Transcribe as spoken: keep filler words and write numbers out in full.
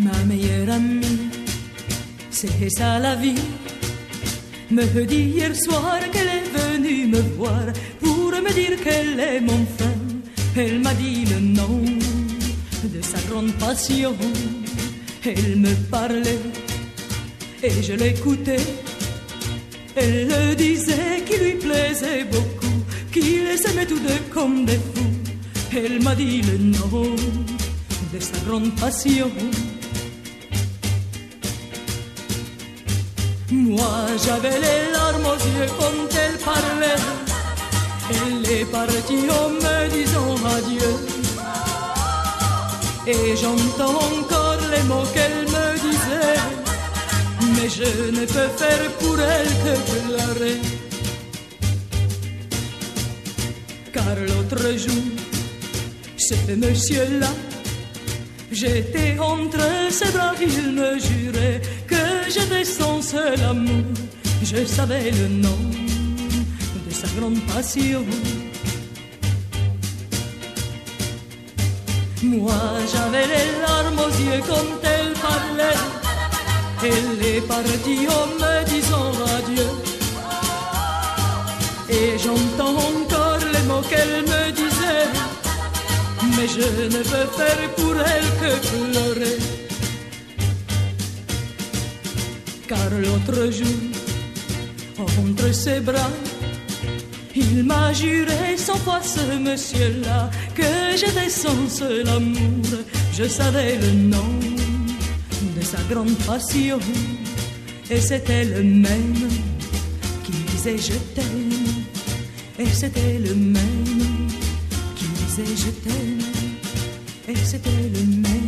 Ma meilleure amie, c'est ça la vie, me dit hier soir qu'elle est venue me voir pour me dire qu'elle est mon frère. Elle m'a dit le nom de sa grande passion. Elle me parlait et je l'écoutais. Elle le disait qu'il lui plaisait beaucoup, qu'ils s'aimaient tous deux comme des fous. Elle m'a dit le nom de sa grande passion. Moi j'avais les larmes aux yeux quand elle parlait. Elle est partie en me disant adieu. Et j'entends encore les mots qu'elle me disait, mais je ne peux faire pour elle que pleurer. Car l'autre jour, ce monsieur-là, j'étais entre ses bras, il me jurait que j'étais son seul amour. Je savais le nom de sa grande passion. Moi j'avais les larmes aux yeux quand elle parlait. Elle est partie en me disant adieu. Et j'entends encore les mots qu'elle me disait, mais je ne peux faire pour elle que pleurer. Car l'autre jour, entre ses bras, il m'a juré cent fois ce monsieur-là que j'étais son seul amour. Je savais le nom de sa grande passion, et c'était le même qui disait je t'aime. Et c'était le même qui disait je t'aime. Et c'était le même